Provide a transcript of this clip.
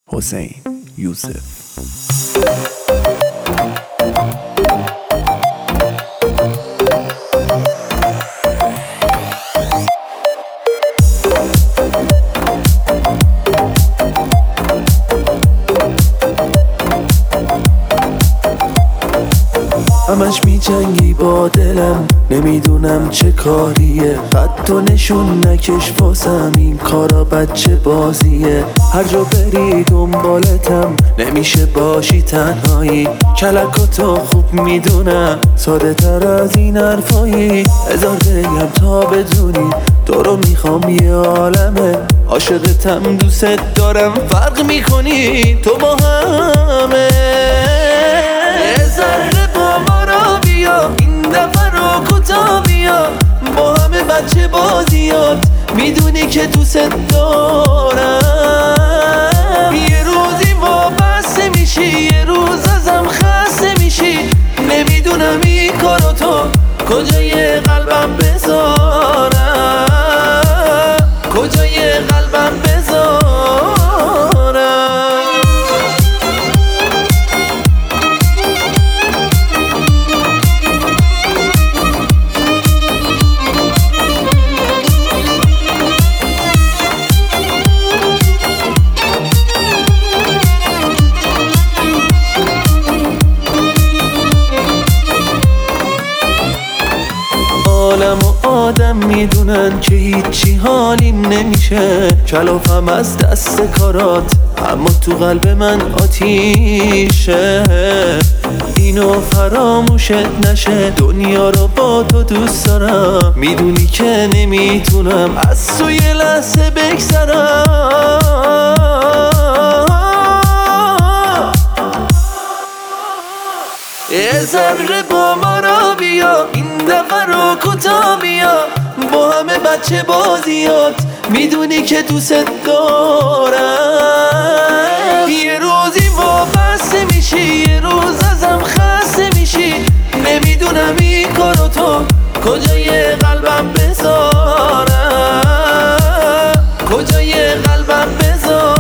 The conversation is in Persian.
حسین یوسف. همش میجنگی با دلم، نمیدونم چه کاریه. خط و نشون نکش واسم، این کارا بچه بازیه. هر جا بری دنبالتم، نمیشه باشی تنهایی. کلکاتو خوب میدونم، ساده تر از این حرفایی. هزار بگم تا بدونی، تو رو میخوام یه عالمه. عاشقتم دوست دارم، فرق میکنی تو با همه. این دفعه رو کوتا بیا، با همه بچه بازیات. میدونی که دوست دارم. یه روزی وابسته میشی، یه روز ازم خسته میشی. نمیدونم این کارو تو کجای قلبم بذارم، کجای قلبم بذارم. عالم و آدم میدونن که هیچی حالیم نمیشه. کلافم از دست کارات، اما تو قلب من آتیشه. اینو فراموشت نشه، دنیا رو با تو دوست دارم. میدونی که نمیتونم از تو یه لحظه بگذرم. یه ذره با ما را بیا، این دفعه رو کوتا بیا، با همه بچه بازیات. میدونی که دوست دارم. یه روزی وابسته میشی، یه روز ازم خسته میشی. نمیدونم این کارو تو کجای قلبم بذارم، کجای قلبم بذارم.